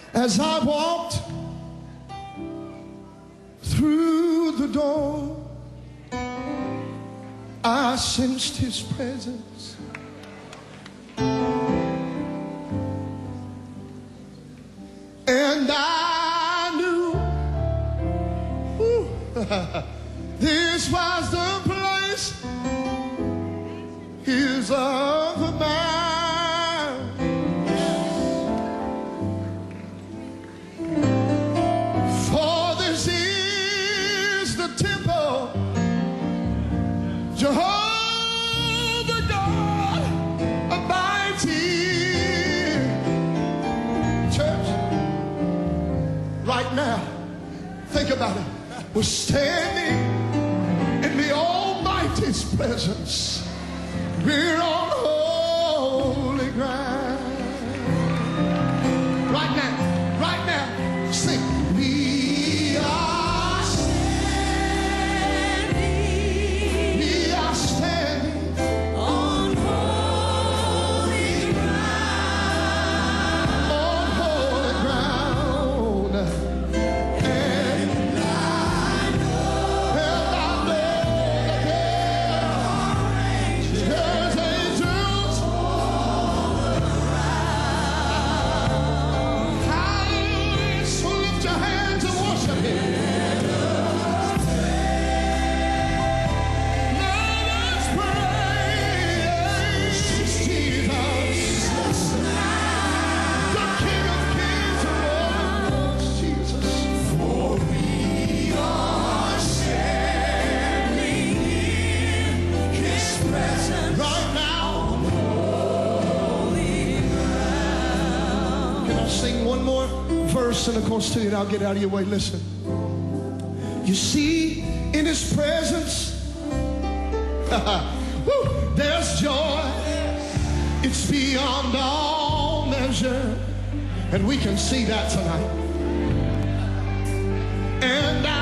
As I walked through the door, I sensed his presence. And I knew this was the place, his other man. For this is the temple, Jehovah God Almighty. Church, right now, think about it. We're standing in the Almighty's presence. We're on holy ground. Right now, sing. We are standing on holy ground. On holy ground. And I know there's angels all around. Hallelujah. So lift your hands and worship him. Let us praise Jesus, the King of Kings and Lord of Lords, Jesus. For we are standing in his presence. Right now, can I sing one more verse and of course to you, and I'll get out of your way. Listen. You see, in his presence, woo, there's joy. It's beyond all measure, and we can see that tonight. And I